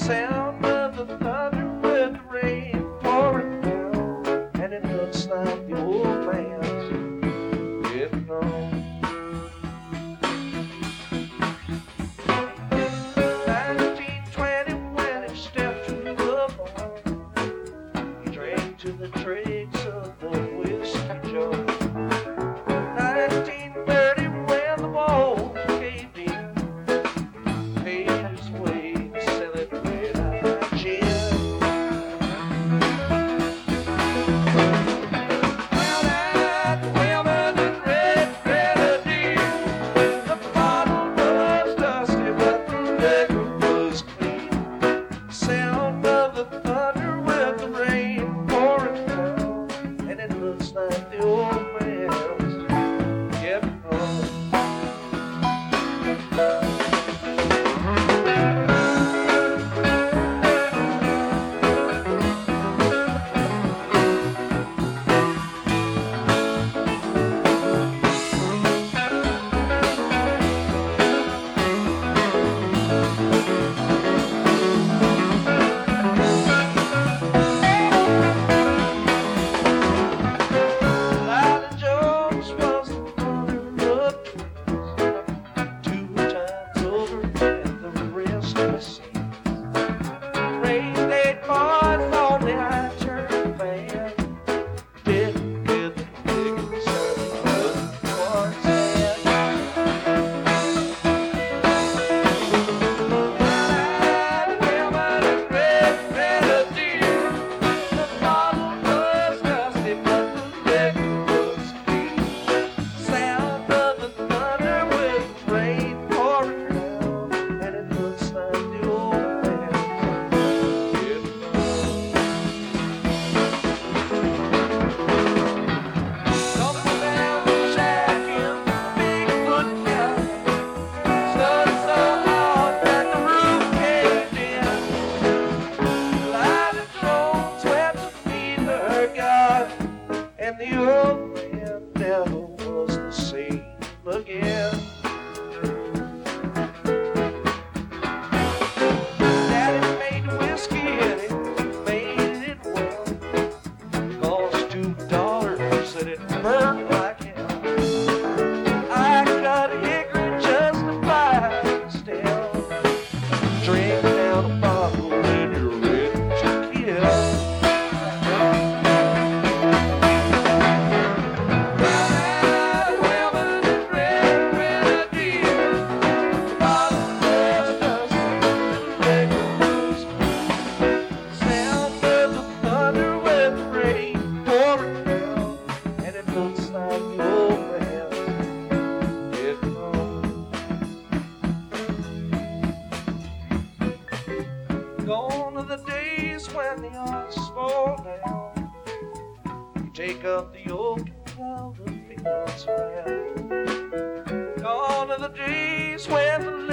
sound of the thunder with the rain pouring down, and it looks like the old man's getting on. 1920 when he stepped to the bar, he drank to the dregs of the whiskey jar. 1930 when the wall caved in, paid his way to celebrate our gin. Well-eyed women in red grenadier, the bottle was dusty but the liquor was clean. Sound of the thunder with the rain pouring down, and it looks like the old man's getting on. Lila Jones was the mother of two times over and the rest of the scene. Raised 8 boys on the high-turn fan, didn't get the biggest of the one's hand. Well-eyed women in red grenadier, the bottle was dusty but the liquor was clean. Sound of the thunder with the rain pouring down, and it looks like the old man's getting on. Tumble down the shack in the Bigfoot cabin, stood so hard that the roof caved in. Lila Jones went to meet her God, and the old man never was the same again. Daddy made whiskey and he made it well. Cost $2 and it burned like hell. I got a hickory just to buy it still. Drink down a bottle and you're ready to kill. Well-eyed women in red grenadier, the bottle was dusty, the liquor was clean. Sound of the thunder with the rain pouring down, and it looks like the old man's getting on. Gone are the days when the ice fall down. You take up the yoke and plow the fields around. Gone are the days when the